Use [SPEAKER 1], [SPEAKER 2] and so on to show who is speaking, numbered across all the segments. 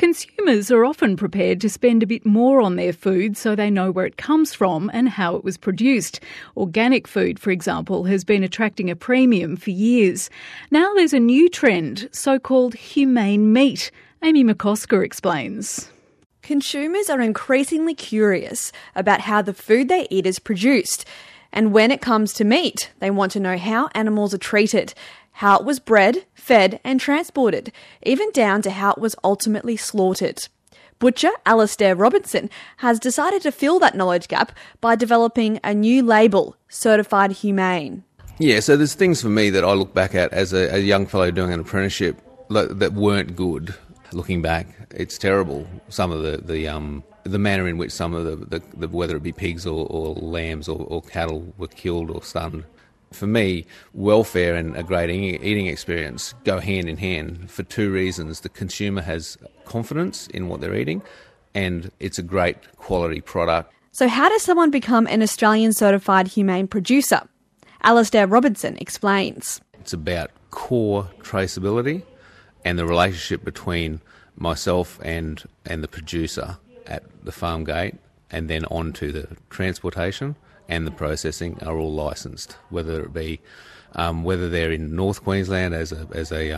[SPEAKER 1] Consumers are often prepared to spend a bit more on their food so they know where it comes from and how it was produced. Organic food, for example, has been attracting a premium for years. Now there's a new trend, so-called humane meat. Amy McCosker explains.
[SPEAKER 2] Consumers are increasingly curious about how the food they eat is produced. And when it comes to meat, they want to know how animals are treated, how it was bred, fed and transported, even down to how it was ultimately slaughtered. Butcher Alastair Robinson has decided to fill that knowledge gap by developing a new label, Certified Humane.
[SPEAKER 3] Yeah, so there's things for me that I look back at as a young fellow doing an apprenticeship that weren't good. Looking back, it's terrible. Some of the manner in which some of the whether it be pigs or lambs or cattle were killed or stunned. For me, welfare and a great eating experience go hand in hand for two reasons. The consumer has confidence in what they're eating, and it's a great quality product.
[SPEAKER 2] So how does someone become an Australian certified humane producer? Alastair Robinson explains.
[SPEAKER 3] It's about core traceability and the relationship between myself and the producer at the farm gate, and then on to the transportation and the processing are all licensed, whether it be whether they're in North Queensland as a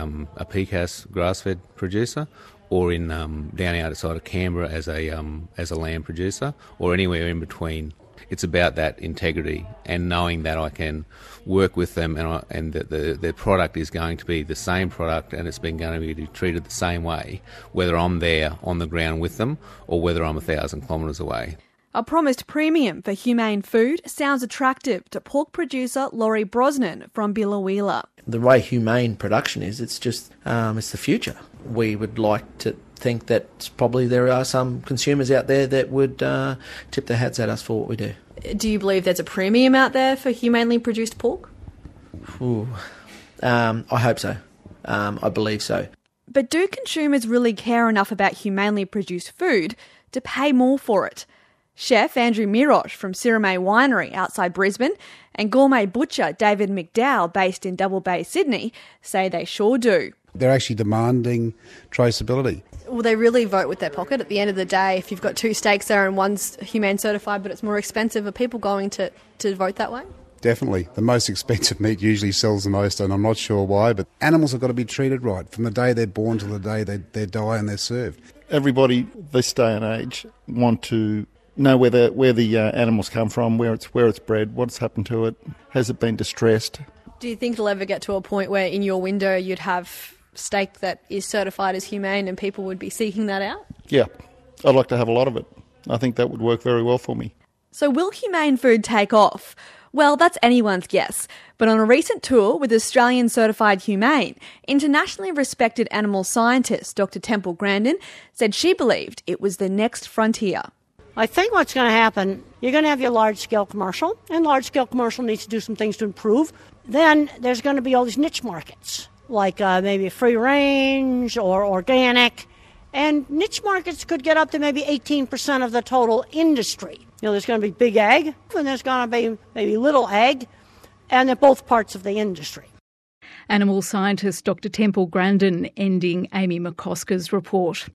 [SPEAKER 3] PCAS grass-fed producer, or in down outside of Canberra as a lamb producer, or anywhere in between. It's about that integrity and knowing that I can work with them and that their product is going to be the same product and it's going to be treated the same way, whether I'm there on the ground with them or whether I'm 1,000 kilometres away.
[SPEAKER 2] A promised premium for humane food sounds attractive to pork producer Laurie Brosnan from Biloela.
[SPEAKER 4] The way humane production is, it's just it's the future. We would like to think that probably there are some consumers out there that would tip their hats at us for what we do.
[SPEAKER 2] Do you believe there's a premium out there for humanely produced pork?
[SPEAKER 4] I hope so. I believe so.
[SPEAKER 2] But do consumers really care enough about humanely produced food to pay more for it? Chef Andrew Mirosh from Siramay Winery outside Brisbane and gourmet butcher David McDowell based in Double Bay, Sydney, say they sure do.
[SPEAKER 5] They're actually demanding traceability.
[SPEAKER 2] Will they really vote with their pocket? At the end of the day, if you've got two steaks there and one's humane certified but it's more expensive, are people going to vote that way?
[SPEAKER 5] Definitely. The most expensive meat usually sells the most, and I'm not sure why, but animals have got to be treated right from the day they're born to the day they die and they're served.
[SPEAKER 6] Everybody this day and age want to know where the animals come from, where it's bred, what's happened to it, has it been distressed.
[SPEAKER 2] Do you think it'll ever get to a point where in your window you'd have steak that is certified as humane and people would be seeking that out?
[SPEAKER 6] Yeah, I'd like to have a lot of it. I think that would work very well for me.
[SPEAKER 2] So will humane food take off? Well, that's anyone's guess. But on a recent tour with Australian Certified Humane, internationally respected animal scientist Dr. Temple Grandin said she believed it was the next frontier.
[SPEAKER 7] I think what's going to happen, you're going to have your large-scale commercial, and large-scale commercial needs to do some things to improve. Then there's going to be all these niche markets, like maybe free range or organic. And niche markets could get up to maybe 18% of the total industry. You know, there's going to be big ag, and there's going to be maybe little ag, and they're both parts of the industry.
[SPEAKER 1] Animal scientist Dr. Temple Grandin ending Amy McCosker's report.